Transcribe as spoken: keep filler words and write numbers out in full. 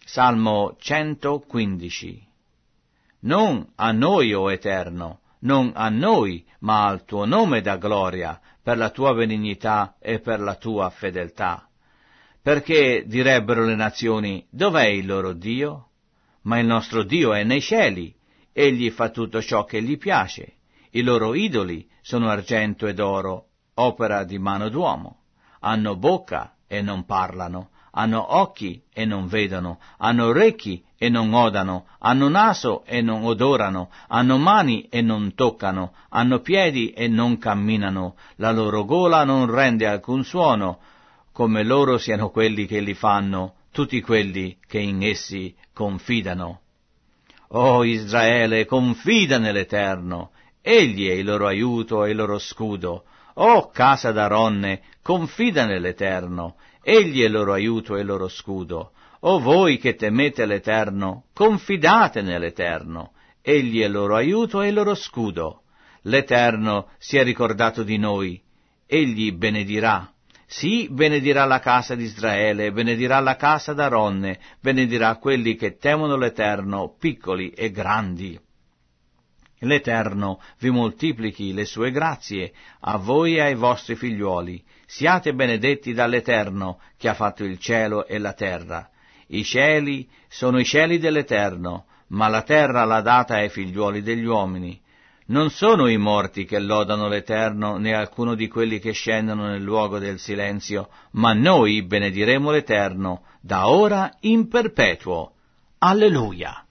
Salmo centoquindici. Non a noi, o Eterno, non a noi, ma al tuo nome dà gloria, per la tua benignità e per la tua fedeltà. Perché direbbero le nazioni, dov'è il loro Dio? Ma il nostro Dio è nei cieli, egli fa tutto ciò che gli piace. I loro idoli sono argento ed oro, opera di mano d'uomo. Hanno bocca e non parlano, hanno occhi e non vedono, hanno orecchi e non odano, hanno naso e non odorano, hanno mani e non toccano, hanno piedi e non camminano, la loro gola non rende alcun suono, come loro siano quelli che li fanno, tutti quelli che in essi confidano. O Israele, confida nell'Eterno, egli è il loro aiuto e il loro scudo. O casa d'Aronne, confida nell'Eterno, egli è il loro aiuto e il loro scudo. O voi che temete l'Eterno, confidate nell'Eterno, egli è il loro aiuto e il loro scudo. L'Eterno si è ricordato di noi, egli benedirà. Sì, benedirà la casa di Israele, benedirà la casa d'Aronne, benedirà quelli che temono l'Eterno, piccoli e grandi. L'Eterno vi moltiplichi le sue grazie, a voi e ai vostri figliuoli. Siate benedetti dall'Eterno, che ha fatto il cielo e la terra. I cieli sono i cieli dell'Eterno, ma la terra l'ha data ai figliuoli degli uomini. Non sono i morti che lodano l'Eterno, né alcuno di quelli che scendono nel luogo del silenzio, ma noi benediremo l'Eterno, da ora in perpetuo. Alleluia!